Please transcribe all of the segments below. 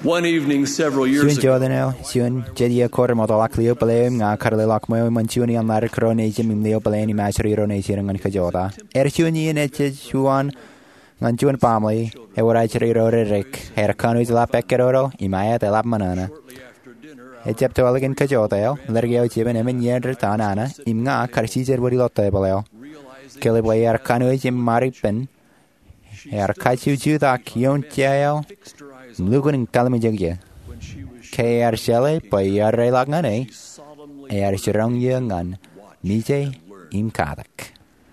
One evening several years Siún ago, Jordan siún Jedia Cor Modalak Leo Baleim nga Carlilak Mo Manchuni and Lar Coronation in Leo Baleni Mastery Ronation and Kajoda. Erchuni and Echuan Nanjuan Family, Ewarachari Rick, Hercanu is Lap Ekeroro, Imaya de Lap Manana. Egypto Elegant Kajotel, Lergio Chiven Emin Yer Tanana, Imna Carciser Wurilote Baleo. Kilibway Arcanu is in Maripin, Ercachu Judak, Yon Jael. Lugan in Kalamijagya. K.R. Shelley by Yarre Lagane, A.R. Shirong Yangan, Mijay Im Kadak.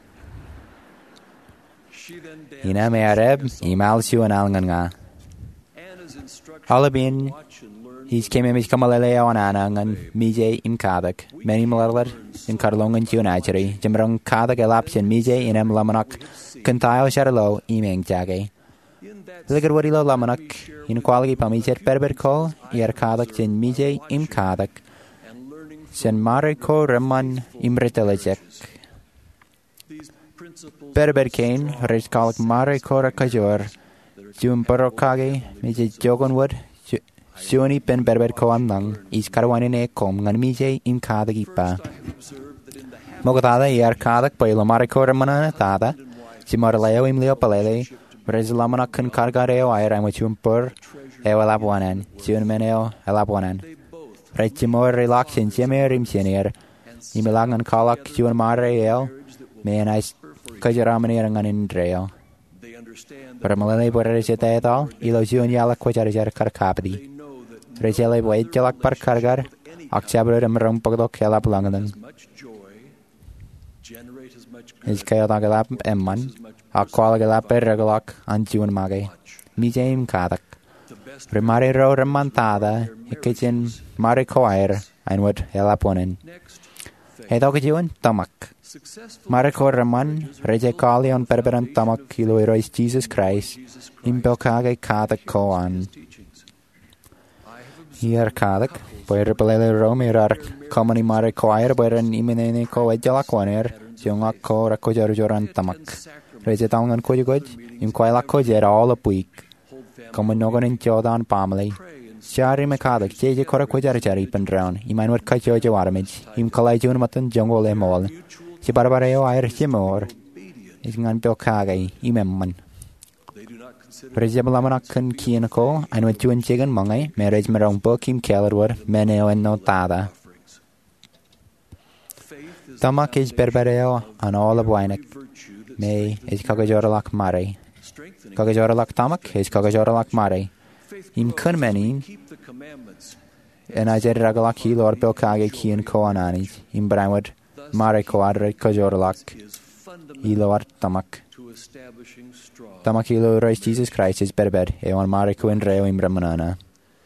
Inam Arab, Imal Shu and Alganga. Alabin, he's came in Kamaleo and Anang and Mijay Im Kadak, many Muller in Carlong and Tunachari, Jimrong Kadak Elaption Mijay in M. Lamanak, Kantile Sharlo, Imeng Jagay. Ligerwarilo Lamanak, inequality Pamicher Berberko, Kadak Jen Mijay Im Kadak, Sen Mariko Raman Imretelecek. Berberkane, Rich Kalak Mariko Kajor, Jum Borokage, Mijay Jogonwood, Suni Pen Berberko Amnang, Is Karwanine Kom, and Mijay Im Kadak Ipa. Mogotada Kadak by Lamariko Ramana Tada, Simorleo Im Leopalele. Whereas Lamanak can cargareo, I am with you per Ewalabuanan, Junmeneo, Elabuanan. Rechimor relaxing, Jimmy Rimsenier, Imilang and Kalak, Jun Mareo, may and I Kajaramanier and in Drail. Permalay Borreset all, Ilo Jun Yala Quajar Carcapdi. Rachele Wade Jalak per Cargar, October and Rumpagdo Kelap Langan. Is Kayagalap Emman. A qualgalap regulak and June Magay. Mijay Kadak. Remari ro remantada, a kitchen maricoire, and what elaponin. Hedogajuan Tamak. Marico Raman, Rejekali on Berberan Tamak, Kiloirois Jesus Christ, Imbelkage Kadak Koan. Here Kadak, by Repelele Romirar, Common Maricoire, by an imminent coedjalaquaner, Jungako Rakojaran Tamak. Rejetang and Kojugoj, in Quaila Kojer all a week. Common Nogan in Jordan family. Shari Makadak, J. Korakojari Pendrown, Iman would cut your Jawaramage, Im Kalajun Mutton Jungle Emol. Chibarbareo Irish Jimor, is Nanpilkage, Imemman. Rejabalamakan Kianako, and with you and Chicken Mongay, marriage Marong Bokim Kellerwood, Meneo and Notada. Tamak is Berbereo and all of Winek. May is Kagajoralak Mare. Kagajoralak Tamak is Kagajoralak Mare. Im Kunmenin, and I said Ragalaki Lord Belkage Kian Koananis, in Brownwood, Mare Coadre Kajoralak, Elor Tamak. Tamakilo Royce Jesus Christ is Berber, Ewan Mariko and Reo in Bramanana.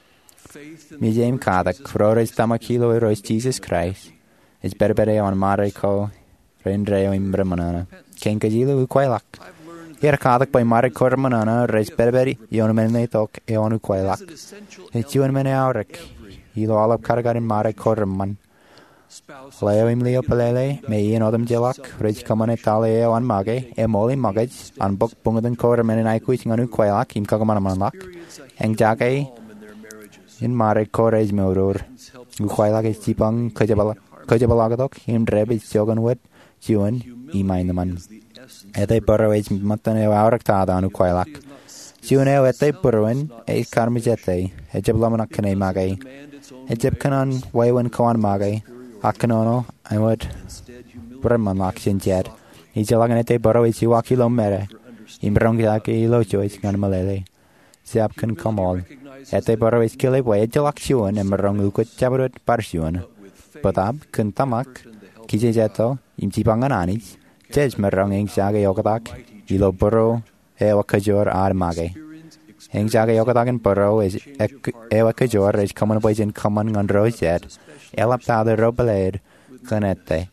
Mijam Kadak, Rores Tamakilo Royce Jesus Christ, is Berber Ewan Mariko, Reo in Bramanana. Kenkajilo Quailak. Here Kadak by Mariko Ramanana, Res Berberi, Yonomene Tok, Eonu Quailak. It's you and Mene Auric. Hilo all of Kargar in Mariko Raman. Leo im Leo Palele, may Ian Odom Jelak, Rich Comanetale on Mage, Emoli Magage, and Book Bungadan Koraman and I quitting on Quailak, in Kagamanamlak, and Jage in Mariko Res Murur. Quailak is Chipang Kajabalagadok, in Rebis Joganwood, Juan, Imainaman. Ete Burrow Mutton Auraktada on Quailak. Juneo ete Burrowin, a Carmijete, a Jablamanakane Mage, a Jibcanon, Waywan Koan Mage, Akanono, and what Bremanlak in Jet. He's a Laganete Burrow is Iwakilo Mere, in Brongaki Lojois Ganmalele. Zapkan come all. Ete Burrow is Killy Way, Jalak Shuan, and Marongu Jabarut Barshuan. But Ab, Kuntamak, Kijeto, Imtipanganis. Judge Merong Eng Jaga Yogadak, Ilo Burrow, Ewa Kajor Armage. Eng Jaga Yogadak and Burrow is Ewa Kajor is common boys in common on Roset, Elaptada Robalade, Canete.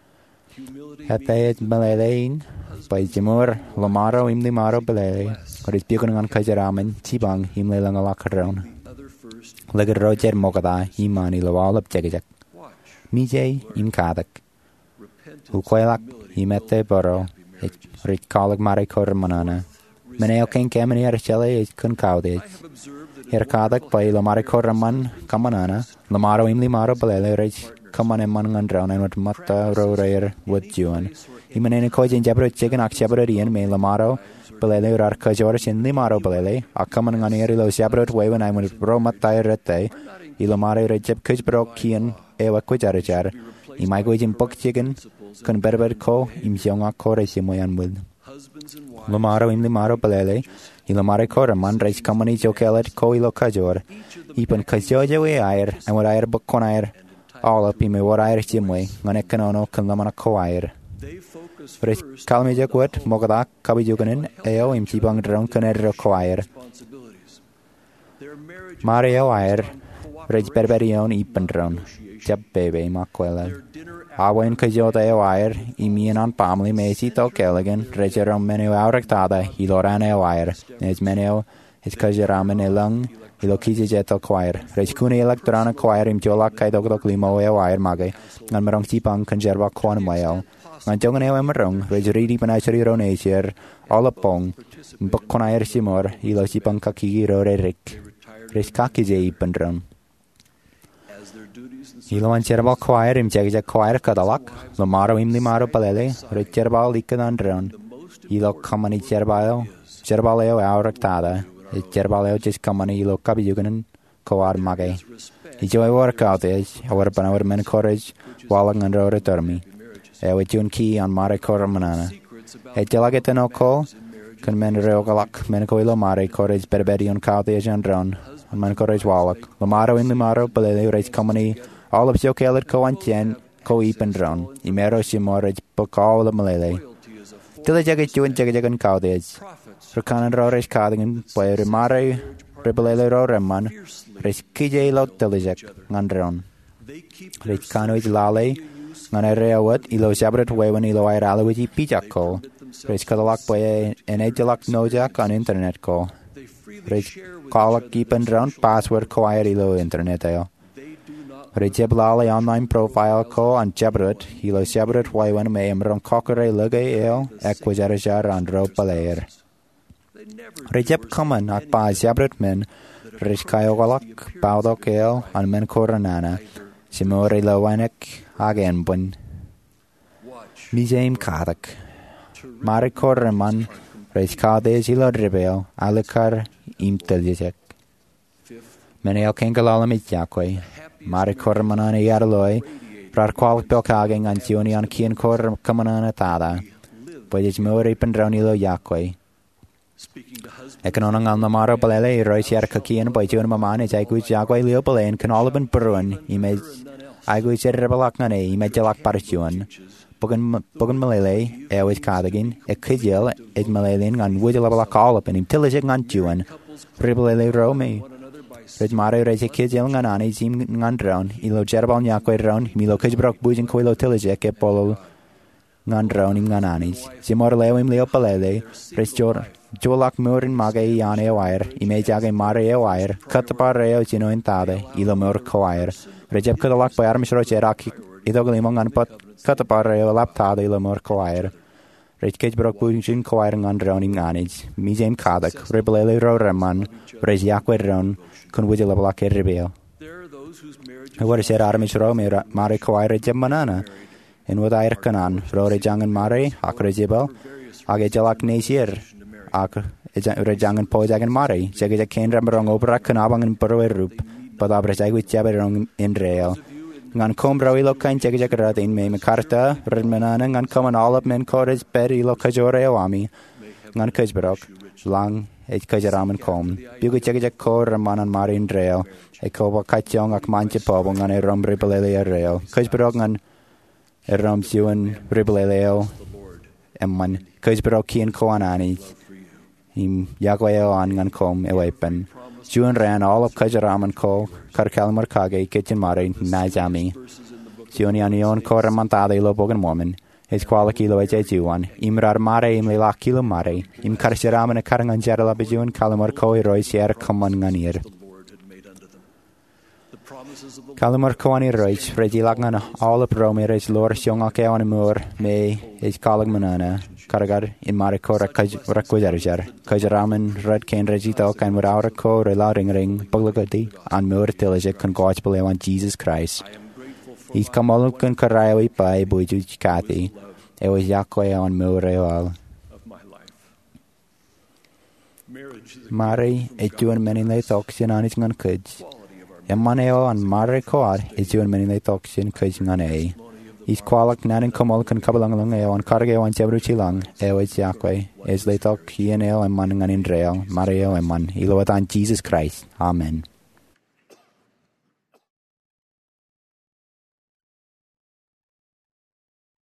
Hete Malalain, by Jimur, Lomaro, Imlimaro Belay, or is beginning on Kajaraman, Tibang, Himlelang Alakaron. Legger Roger Mogada, Imani Lawal of Jagajak. Mijay, Im Kadak. Uquailak, Himete Burrow, Rich Colleague Mariko Ramanana. Meneo King Kamini Archelle is Concaude. Hirkadak pai lamari koraman kamanana, lamaro imli maro balele reach kaman man ngandraun and what mata ro rare wood juan. Imanene kojin jabro chicken akchabarian me lamaro balele rar kajor in limaro balele, a kaman nganeri lo jabro way when I went bro matai rete, ilamare rejep kujbro kian ewa kujarajar, imagojin bok chicken, con berber ko, im jonga kore simoyan will. Lamaro im limaro balele, ilamare koraman reach kamani jokelet ko ilo kajor, ipan kajoja we air, and what air book con air. All up in me what Irish Jimway, Ganekanono, Kalamana Coire. Rich Kalmijak wet, Mogadak, Kabijuganin, Eo, im Tibang drunk Canero Coire. Mario Ire, Rich Berberion, Ipendron, Jab Baby, Maquella. Awen Kajota Ire, Imian on Palmly, Macy Tokeligan, Regerum Menio Aurectada, Hiloran Ire, as Menio, his Kajaraman Elung. Ilo kisi jeto choir. Reich kuni electrona choir im jolak kai dogdog limo e wire mage. Ngan marong tipang kanjerba kwan mael. Ngan jongan ewe marong. Reich ridi panachari ronesier. All pong. Mbok konair simor. Ilo tipang kakigi rore rik. Reich kaki je ipendron. Ilo an jerbal choir im jegja choir kadalak. Lomaro im limaro balele. Reich jerbal ikadandron. Ilo kamani jerbal. Jerbaleo aurectada. Jerbaleo just come on ilo kabijuganan coar mage. Ijo work out is, however, but our men courage, walling and road termi. We tune key on Mare Coramanana. A delagetano call, can men reogalak, men coilo mare, courage berberion cautage and drown, and man courage wallach. Lomaro in Limaro, Balele race company, all of Jokelet co and tien, co eep and drown. Imero shimorage book all the Malele. Till the jacket you and jagagan cautage. Rukanan rorish cardigan, by Remare, Rebelele Roreman, Rish Kije Lot Delijak, Nandron. Rich Canoid Lale, Nanarea what, Ilo Jabret way when Ilo Iralawiji Pijako, Rich Kadalak by an Ejalak Nojak on internet call. Rich Kalak keep and drown, password choir Ilo internet. Rich Lale online profile call and Jabret, Ilo Jabret way when may run cockere lugay eo, Equajarajar and Ropalair. Rejep common at by Jabret men, Rich Kayogolak, Baudok ale, and men coronana, Simori Lowanek, again bun. Mijaim Kadak. Mari Koraman, Rich Kade Zilo Rebel, Alikar, Im Teljek. Menel Kengalamit Yakwe, Mari Koramanana Yarloi, Rarqual Belkaging and Junian Kian Kor Kamanana Tada, Boyage Mori Pendronilo Yakwe. Economic on the Maro Balele, Royciar Kakian by June Mamani, Jaguich Jagway Leopolane, can all have been Bruin, image Aguich Rebalakane, image Jalak Parchuan, Bogan Malele, Airways Cardigan, a Kidjel, Ed Malalin, and Woodalak all up in intelligent and Juan, Ribale Romy. Red Mare Rezi Kidjel and Annie, Zim Nandron, Ilo Jerbal Yakwe round, Milo Kijbrock Bujin Coilo Tillijek, Polo Nandron in Gananis, Simor Lewim Leopolele, Restor. Jolak Murin Mage Yane wire, Imejage Mare wire, cut the pareo Gino in Tade, Ilo Mur choir, Rejep Kadalak by Armish Rocheraki, Idogalimong and Pot, cut the pareo laptade Ilo Mur choir, Rejkage Brock Bujin choiring on drowning anage, Mijem Kadak, Rebele Roreman, Reziakwe Ron, Conwidil Blake Rebel. What is said Armish Rome, Mare choir Gemanana, in what I reckon, Rore Jang and Mare, Akrejibel, Agejalak Nasier. Rejangan Pojagan Mari, Jagja Ken Ramberong Obra Kanabang and Burrow but Abrajag with Jaberong in rail. Ngan Combra Loka and Jagajarat in May Macarta, Redmanan and common all of men courage Berry Lokajore Awami, Ngan Kajberok, Lang, a Kajaram and Com, Bugu Jagajak Kor Raman and Mari in rail, a Koba Kachong Akmanche Pobong and a Rom Ribelea rail, Kajberok and a Rom Siwan Ribeleo, and one Kajberok and Koanani. Him Yagway on and com a weapon. June ran all of Kajaram and Co, Karkalmar Kage, Kitchen Mari, Najami. Junianion Coramantade Lobogan woman, his quality lo J1, Imrar Mare, Imla Kilo Mare, Im Karsharam and a Karangan Jarala Bajun, Kalamar Koi, Roy Sierra Common Ganir. Calumar Coani Roich, Freddy Lagnan, all of Romy, Rich Lord Young Akeon Moor, May, is Colleg Manana, Karagar in Maricora Rakujarjar, Kajaraman, Red Cane Regito, and Muraco, Reloading Ring, Buglagati, and Moor Tilligic, and Gospel on Jesus Christ. He's come all up in Karawi by Buju Kati, it was Yakwe on Moreal. Mary, it doing many late oxen on its gun kids. Emaneo and Maricor is doing many late oxen kids on a. He's qualic nan and Komol can couple along on Cargo and Jebruchi long, is Yakwe, is late ox, he and El and Manning and Indrel, Mario and Man, Eloat on Jesus Christ. Amen.